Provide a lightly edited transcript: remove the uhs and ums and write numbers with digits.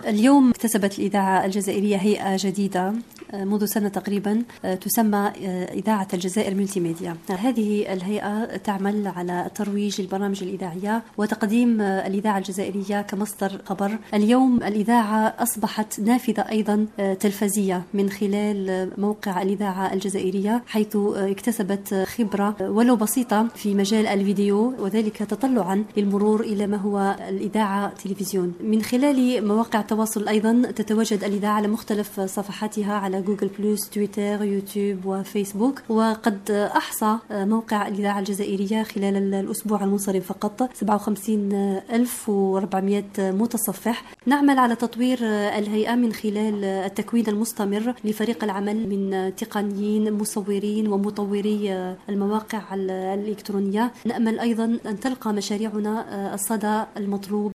اليوم اكتسبت الإذاعة الجزائرية هيئة جديدة منذ سنة تقريبا تسمى إذاعة الجزائر ملتي ميديا. هذه الهيئة تعمل على ترويج البرامج الإذاعية وتقديم الإذاعة الجزائرية كمصدر خبر. اليوم الإذاعة أصبحت نافذة أيضا تلفزية من خلال موقع الإذاعة الجزائرية، حيث اكتسبت خبرة ولو بسيطة في مجال الفيديو، وذلك تطلعا للمرور إلى ما هو الإذاعة تلفزيون. من خلال مواقع التواصل أيضا تتواجد الإذاعة على مختلف صفحاتها على جوجل بلس، تويتر، يوتيوب وفيسبوك. وقد أحصى موقع الإذاعة الجزائرية خلال الأسبوع المنصرم فقط 57,400 متصفح. نعمل على تطوير الهيئة من خلال التكوين المستمر لفريق العمل من تقنيين، مصورين ومطوري المواقع الإلكترونية. نأمل أيضا أن تلقى مشاريعنا الصدى المطلوب